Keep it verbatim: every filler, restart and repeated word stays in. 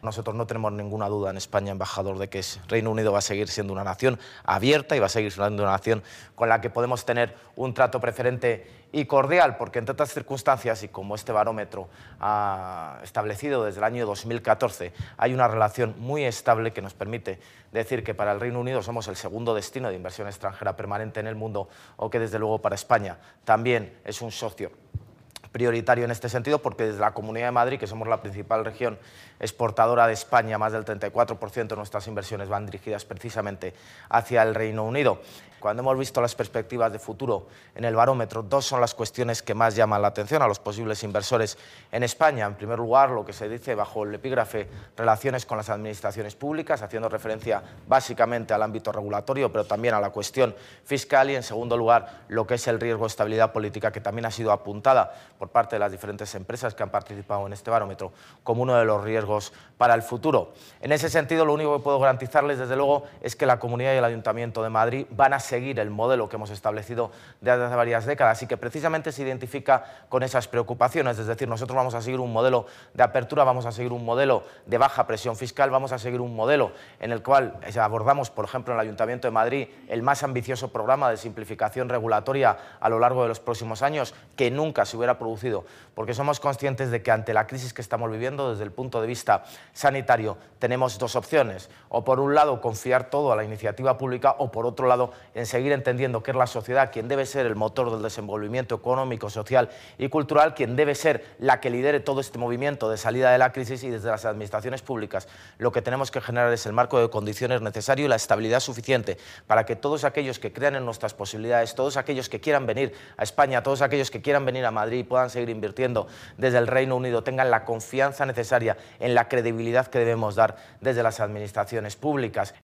Nosotros no tenemos ninguna duda en España, embajador, de que Reino Unido va a seguir siendo una nación abierta y va a seguir siendo una nación con la que podemos tener un trato preferente y cordial, porque entre otras circunstancias, y como este barómetro ha establecido desde el año dos mil catorce, hay una relación muy estable que nos permite decir que para el Reino Unido somos el segundo destino de inversión extranjera permanente en el mundo, o que desde luego para España también es un socio prioritario en este sentido, porque desde la Comunidad de Madrid, que somos la principal región exportadora de España, más del treinta y cuatro por ciento de nuestras inversiones van dirigidas precisamente hacia el Reino Unido. Cuando hemos visto las perspectivas de futuro en el barómetro, dos son las cuestiones que más llaman la atención a los posibles inversores en España. En primer lugar, lo que se dice bajo el epígrafe relaciones con las administraciones públicas, haciendo referencia básicamente al ámbito regulatorio, pero también a la cuestión fiscal. Y en segundo lugar, lo que es el riesgo de estabilidad política, que también ha sido apuntada por parte de las diferentes empresas que han participado en este barómetro como uno de los riesgos para el futuro. En ese sentido, lo único que puedo garantizarles, desde luego, es que la Comunidad y el Ayuntamiento de Madrid van a seguir el modelo que hemos establecido desde hace varias décadas y que precisamente se identifica con esas preocupaciones. Es decir, nosotros vamos a seguir un modelo de apertura, vamos a seguir un modelo de baja presión fiscal, vamos a seguir un modelo en el cual abordamos, por ejemplo, en el Ayuntamiento de Madrid, el más ambicioso programa de simplificación regulatoria a lo largo de los próximos años, que nunca se hubiera producido, porque somos conscientes de que ante la crisis que estamos viviendo desde el punto de vista sanitario tenemos dos opciones: o por un lado confiar todo a la iniciativa pública, o por otro lado en seguir entendiendo que es la sociedad quien debe ser el motor del desenvolvimiento económico, social y cultural, quien debe ser la que lidere todo este movimiento de salida de la crisis, y desde las administraciones públicas lo que tenemos que generar es el marco de condiciones necesario y la estabilidad suficiente para que todos aquellos que crean en nuestras posibilidades, todos aquellos que quieran venir a España, todos aquellos que quieran venir a Madrid y puedan seguir invirtiendo desde el Reino Unido, tengan la confianza necesaria en la credibilidad que debemos dar desde las administraciones públicas.